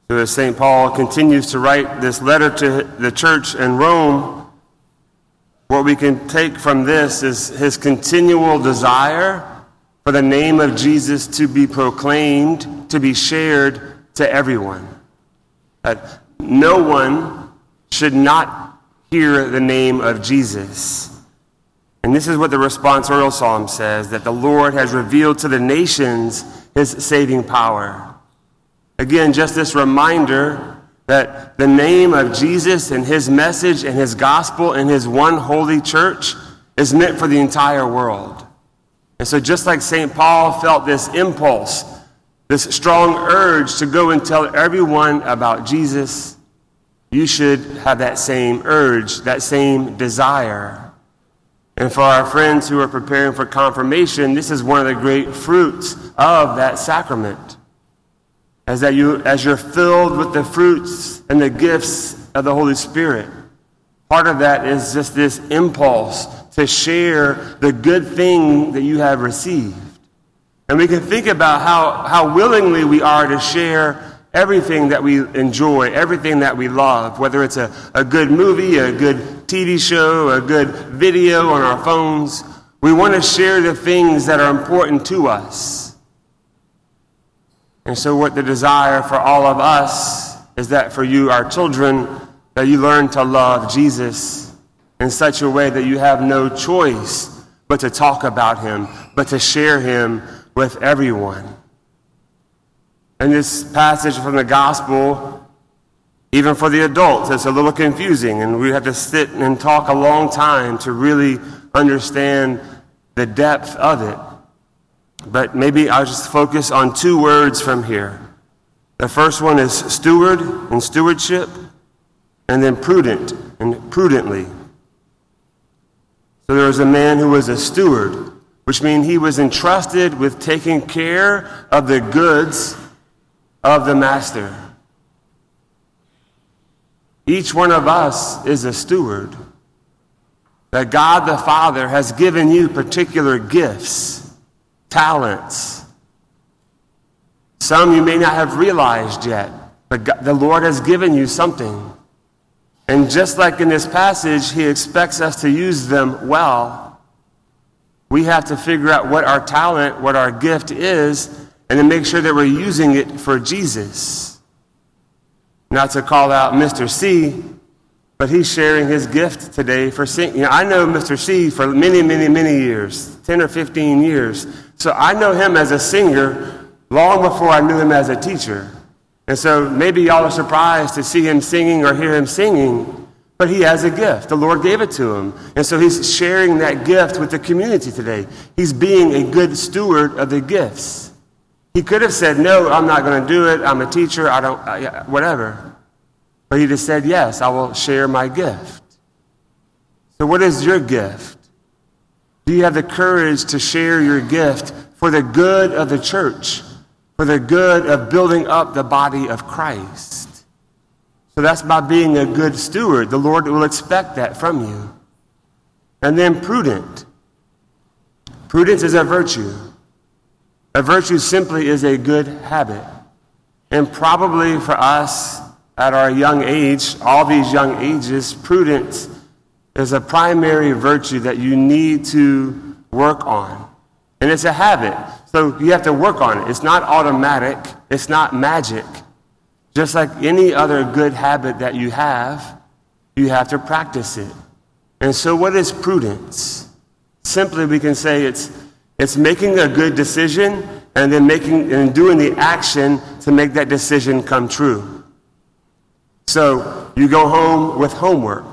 So as St. Paul continues to write this letter to the church in Rome, what we can take from this is his continual desire for the name of Jesus to be proclaimed, to be shared to everyone. That no one should not hear the name of Jesus. And this is what the responsorial psalm says, that the Lord has revealed to the nations his saving power. Again, just this reminder that the name of Jesus and his message and his gospel and his one holy church is meant for the entire world. And so just like St. Paul felt this impulse, this strong urge to go and tell everyone about Jesus, you should have that same urge, that same desire. And for our friends who are preparing for confirmation, this is one of the great fruits of that sacrament. As you're filled with the fruits and the gifts of the Holy Spirit, part of that is just this impulse to share the good thing that you have received. And we can think about how willingly we are to share everything that we enjoy, everything that we love, whether it's a good movie, a good TV show, a good video on our phones. We want to share the things that are important to us. And so what the desire for all of us is that for you, our children, that you learn to love Jesus in such a way that you have no choice but to talk about him, but to share him with everyone. And this passage from the gospel, even for the adults, it's a little confusing, and we have to sit and talk a long time to really understand the depth of it. But maybe I'll just focus on two words from here. The first one is steward and stewardship, and then prudent and prudently. So there was a man who was a steward, which means he was entrusted with taking care of the goods of the master. Each one of us is a steward. That God the Father has given you particular gifts, talents. Some you may not have realized yet, but God, the Lord has given you something. And just like in this passage, he expects us to use them well. We have to figure out what our talent, what our gift is, and then make sure that we're using it for Jesus. Not to call out Mr. C, but he's sharing his gift today for singing. I know Mr. C for many, many, many years, 10 or 15 years. So I know him as a singer long before I knew him as a teacher. And so maybe y'all are surprised to see him singing or hear him singing, but he has a gift. The Lord gave it to him. And so he's sharing that gift with the community today. He's being a good steward of the gifts. He could have said, no, I'm not going to do it. I'm a teacher. Whatever. But he just said, yes, I will share my gift. So what is your gift? Do you have the courage to share your gift for the good of the church, for the good of building up the body of Christ? So that's by being a good steward. The Lord will expect that from you. And then prudent. Prudence is a virtue. A virtue simply is a good habit. And probably for us at our young age, all these young ages, prudence is a primary virtue that you need to work on. And it's a habit. So you have to work on it. It's not automatic. It's not magic. Just like any other good habit that you have to practice it. And so what is prudence? Simply we can say it's making a good decision and then doing the action to make that decision come true. So you go home with homework.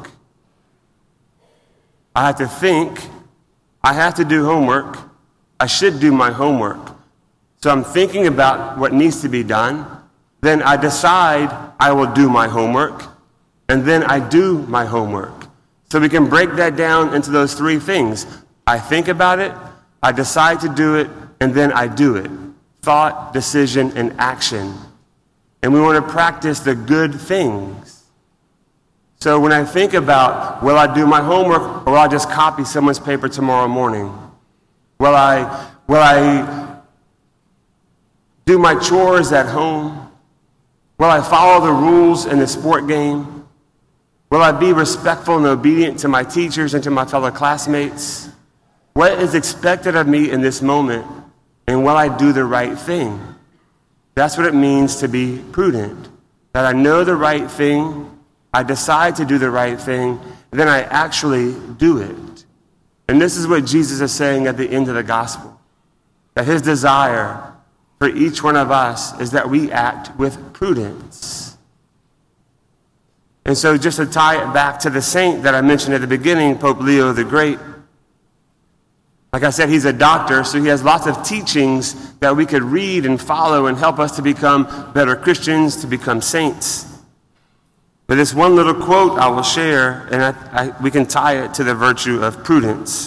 I have to think, I have to do homework. I should do my homework. So I'm thinking about what needs to be done. Then I decide I will do my homework. And then I do my homework. So we can break that down into those three things. I think about it, I decide to do it, and then I do it. Thought, decision, and action. And we want to practice the good things. So when I think about, will I do my homework or will I just copy someone's paper tomorrow morning? Will I do my chores at home? Will I follow the rules in the sport game? Will I be respectful and obedient to my teachers and to my fellow classmates? What is expected of me in this moment? And will I do the right thing? That's what it means to be prudent. That I know the right thing, I decide to do the right thing, and then I actually do it. And this is what Jesus is saying at the end of the gospel. That his desire for each one of us is that we act with prudence. And so just to tie it back to the saint that I mentioned at the beginning, Pope Leo the Great, like I said, he's a doctor, so he has lots of teachings that we could read and follow and help us to become better Christians, to become saints. But this one little quote I will share, and we can tie it to the virtue of prudence.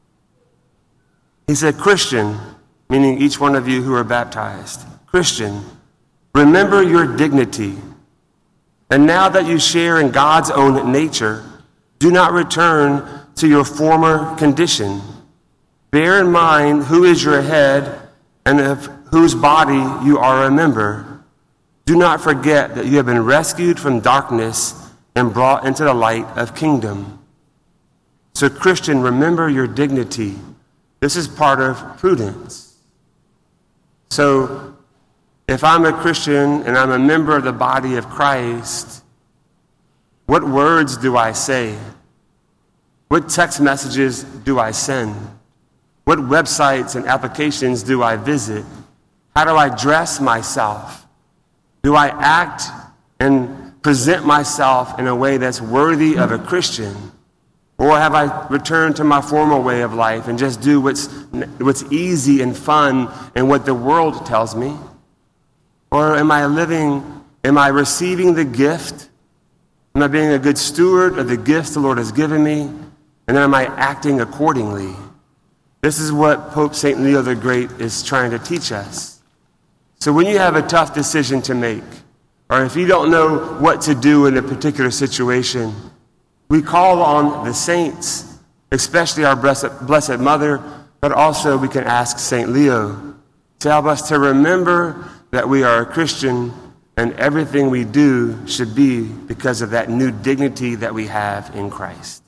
He said, Christian, meaning each one of you who are baptized, Christian, remember your dignity. And now that you share in God's own nature, do not return to your former condition. Bear in mind who is your head and of whose body you are a member. Do not forget that you have been rescued from darkness and brought into the light of kingdom. So, Christian, remember your dignity. This is part of prudence. So, if I'm a Christian and I'm a member of the body of Christ, what words do I say? What text messages do I send? What websites and applications do I visit? How do I dress myself? Do I act and present myself in a way that's worthy of a Christian? Or have I returned to my former way of life and just do what's easy and fun and what the world tells me? Or am I receiving the gift? Am I being a good steward of the gifts the Lord has given me? And then am I acting accordingly? This is what Pope St. Leo the Great is trying to teach us. So when you have a tough decision to make, or if you don't know what to do in a particular situation, we call on the saints, especially our Blessed Mother, but also we can ask St. Leo to help us to remember that we are a Christian and everything we do should be because of that new dignity that we have in Christ.